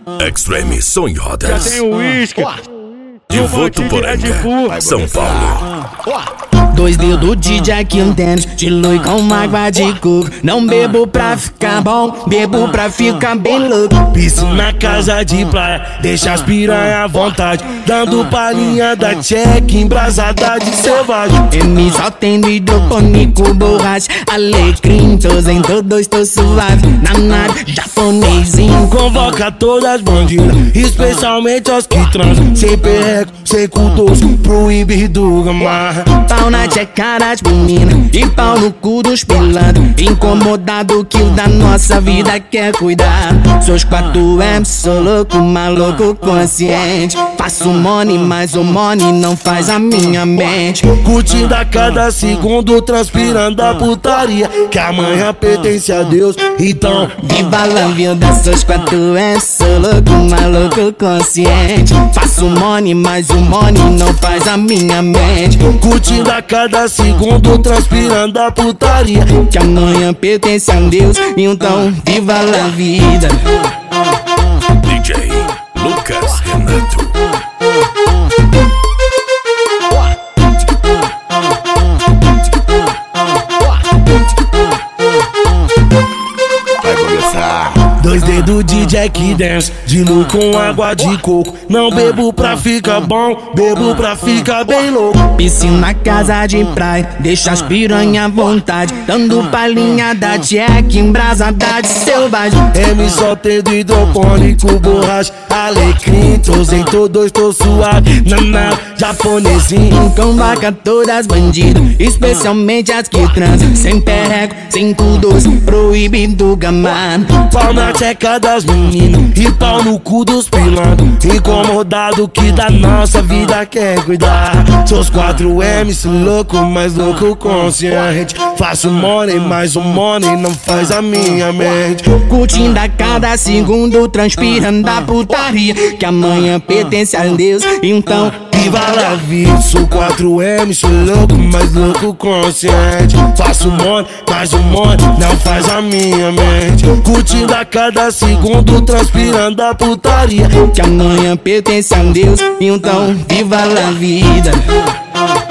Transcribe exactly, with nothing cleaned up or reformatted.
Extreme Som e Já Rodas. tem o uísque. De Votuporanga, São Paulo. Dois dedos de Jack and Dance, de luz com água de coco. Não bebo pra ficar bom, bebo pra ficar bem louco. Piscina, casa de praia, deixa as piranha à vontade. Dando palhinha da check, embrasada de selvagem. M só tem hidropônico, borracha, alecrim. Tô em todos, tô suave, na nada, japonesinho. Convoca todas as bandidas, especialmente as que transam. Sem perreco, sem cultoso, proibido gamar. Pau na tcheca das meninas e pau no cu dos pilantra. Incomodado que o da nossa vida quer cuidar. Seus quatro M, sou louco, maluco, consciente. Faço money, mas o money não faz a minha mente. Curtindo a cada segundo, transpirando a putaria. Que amanhã pertence a Deus, então viva a vida, seus quatro M, sou louco, maluco, consciente. Faço money, mas o money não faz a minha mente. Curtindo a cada segundo, transpirando a putaria. Que amanhã pertence a Deus, então viva a vida. D J Lucas Renato. Vai começar. Dois dedos de Jack Dance, de lu com água de coco. Não bebo pra ficar bom, bebo pra ficar bem louco. Piscina, casa de praia, deixa as piranha à vontade. Dando palhinha da Jack, embrasada de selvagem. M só tendo hidropônico, borracha, alecrim. Tô em todos, tô suave, naná, japonesinho. Convoca todas as bandidas, especialmente as que transam. Sem perreco, sem cu doce, proibido gamar. Pau na tcheca das meninas e pau no cu dos pilantras. Incomodado que da nossa vida quer cuidar. Seus quatro M's, louco, mas louco consciente. Faço money, mas o money não faz a minha mente. Curtindo a cada segundo, transpirando a putaria. Que amanhã pertence a Deus, então viva a vida. Sou quatro M's, sou louco, mas louco consciente. Faço money, mas o money não faz a minha mente. Curtindo a cada segundo, transpirando a putaria. Que amanhã pertence a Deus, então viva a vida.